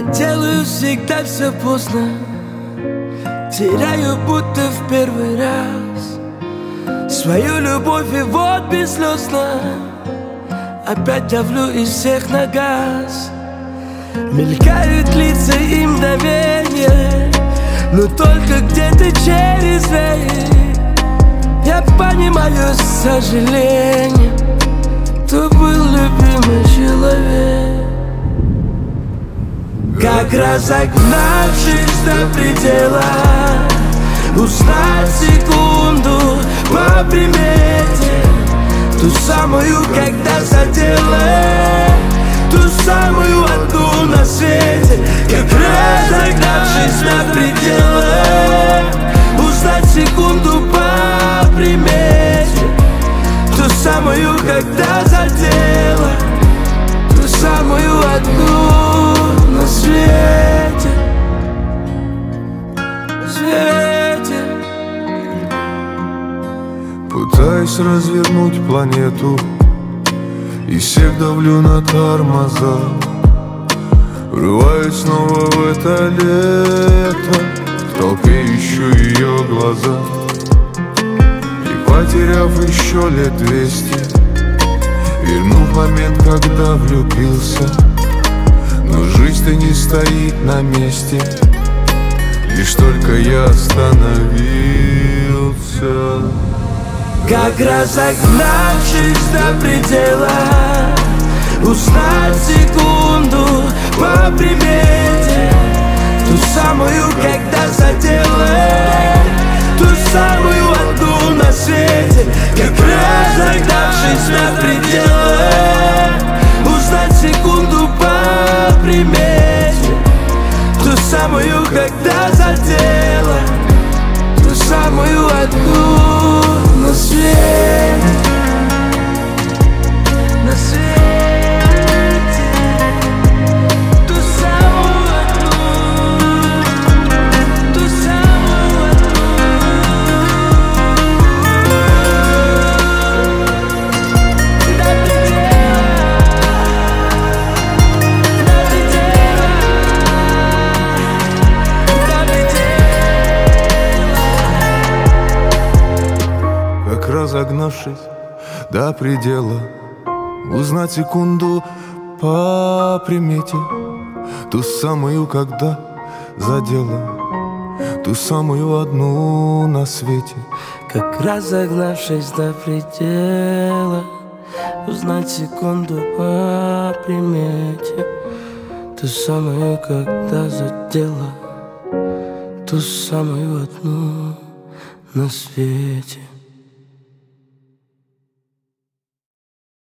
Я делаю всегда все поздно, теряю будто в первый раз свою любовь, и вот бесслезно опять давлю из всех на газ. Мелькают лица и мгновенья, но только где-то через веки я понимаю с сожалением, кто был любимый человек. Как разогнавшись до предела, узнать секунду по примете, ту самую, когда задела, ту самую одну на свете. Как разогнавшись до предела, узнать секунду по примете, ту самую, когда задела, ту самую одну на свете. Пытаюсь развернуть планету и всех давлю на тормоза. Врываюсь снова в это лето, в толпе ищу ее глаза. И потеряв еще лет 200, вернув момент, когда влюбился. Но жизнь-то не стоит на месте, лишь только я остановился. Как разогнавшись до предела, узнать секунду по примете, ту самую, когда задела, ту самую одну на свете. Как разогнавшись до предела, узнать секунду по примете, ту самую, когда задела, ту самую одну на свете. На свете. Ту самую одну, ту самую одну. До предела, до предела, до предела. Как разогнавшись до предела, узнать секунду по примете, ту самую, когда задела, ту самую одну на свете. Как разогнавшись до предела, узнать секунду по примете, ту самую, когда задела, ту самую одну на свете.